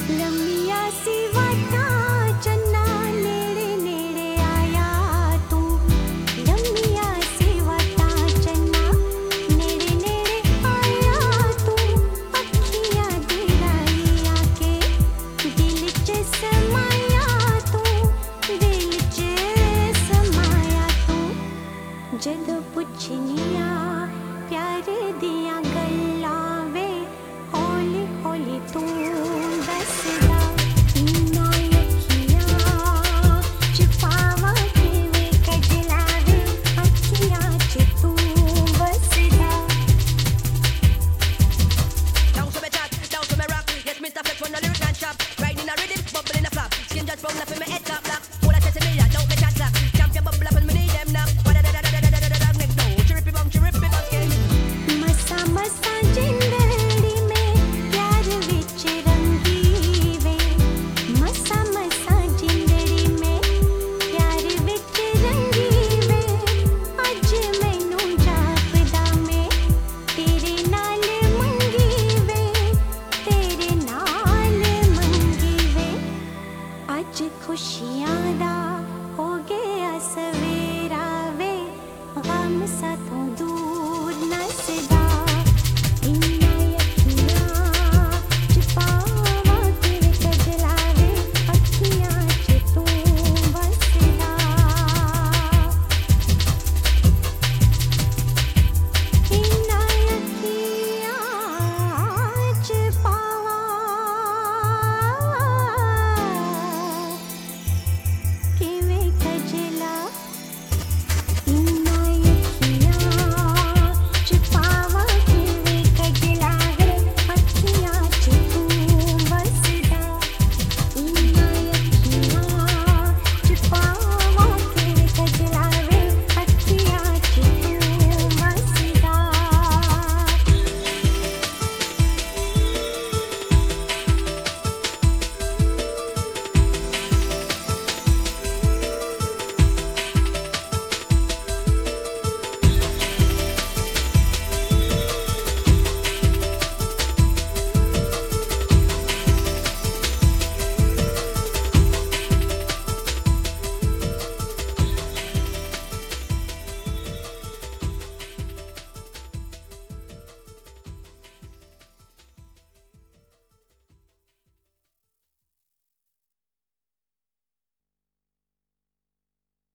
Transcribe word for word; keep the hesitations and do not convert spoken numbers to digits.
लम्मिया सी वाटा चन्ना नेड़े नेड़े आया तू। लम्मिया सी वाटा चन्ना नेड़े नेड़े आया तू। अखियां दिलाई आके दिल च समाया तू। दिल च समाया तू। जदों पुछनिया प्यार दिया गल्लां वे हौली हौली तू दसदा। इन्ना अखियां च पावां किवें कजला वे अखियां च तू बसदा। Down to me chat, down to me rock. Yes, Mister Flex when the lyric man chop. Riding a rhythm, bubble in a flap. Skin just brown up in me head top black. Full of chest in me, I don't me chat clap. Champion bubble up and me need them knock. Wa-da-da-da-da-da-da-da-da-da. Neck no, chiripy bum, chiripy bum skin. मसा मसा जिंदड़ी में प्यार विच रंगी वे। मसा मसा जिंदड़ी में प्यार विच रंगी वे। अज मैनू जापदा मैं तेरे नाल मंगी वे। तेरे नाल मंगी वे। अज खुशी